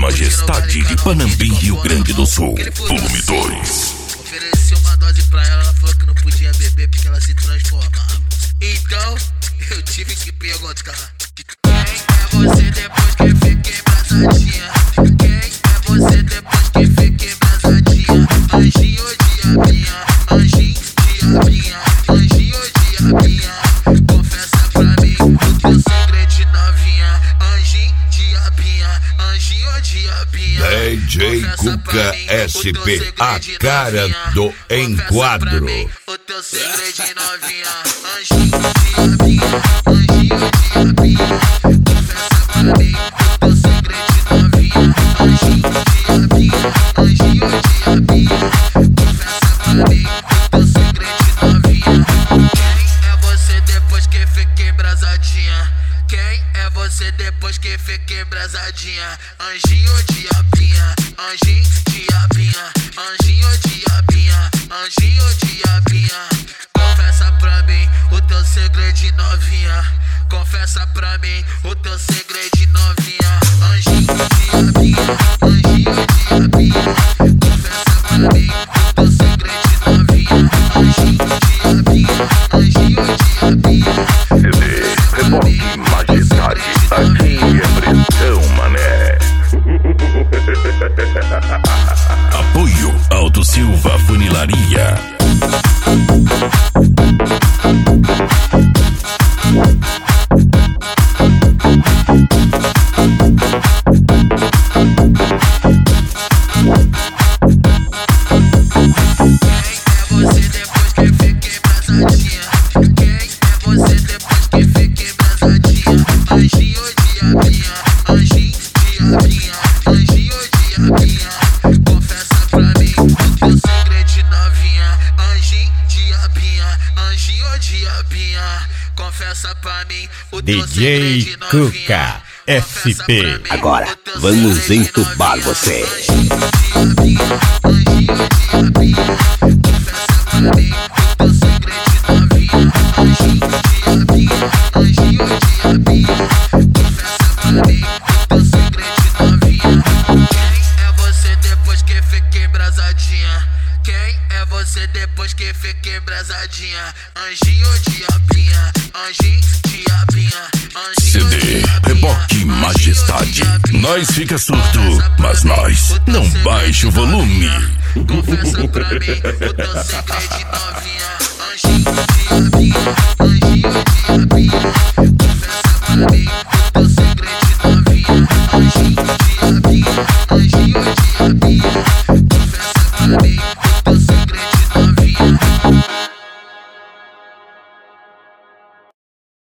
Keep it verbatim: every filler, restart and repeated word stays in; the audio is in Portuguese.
Majestade de Panambi, Rio Grande do Sul, volume dois. Ofereci uma dose pra ela, ela falou que não podia beber porque ela se transformava. Então, eu tive que perguntar: quem é você depois que fiquei embrasadinha? Quem é você depois que fiquei embrasadinha? Anjinho ou diabinha? Anjinho, diabinha? Anjinho ou diabinha? Confessa pra mim o teu segredo de novinha. Anjinho, diabinha? Anjinho ou diabinha? D J Cuca S P, a cara do enquadro. O teu segredo de novinha. Anjinho, diabinha? Anjinho ou diabinha? Confessa pra mim o teu segredo de novinha. Anjinho, diabinha? Anjinho ou diabinha? Confessa pra mim o teu segredo de novinha. Quem é você depois que fiquei embrasadinha? Quem é você depois que fiquei embrasadinha? Anjinho ou diabinha? Anjinho, diabinha? Anjinho ou diabinha? Anjinho ou diabinha? Confessa pra mim o teu segredo de novinha. Confessa pra mim o teu segredo de novinha. Anjinho, diabinha? Anjinho ou diabinha? Confessa pra mim o teu segredo de novinha. Anjinho, diabinha? Anjinho ou diabinha? C D Reboque Majestade, aqui é pressão, mané. Apoio Aldo Silva Funilaria. Confessa pra mim o D J Cuca S P. Agora vamos entubar você. Depois que fiquei embrasadinha, anjinho ou diabinha? Anjinho, diabinha? C D Reboque Majestade. Nós fica surdo, mas nós não baixa o volume. Confessa pra mim o teu segredo de novinha. Anjinho, diabinha? Anjinho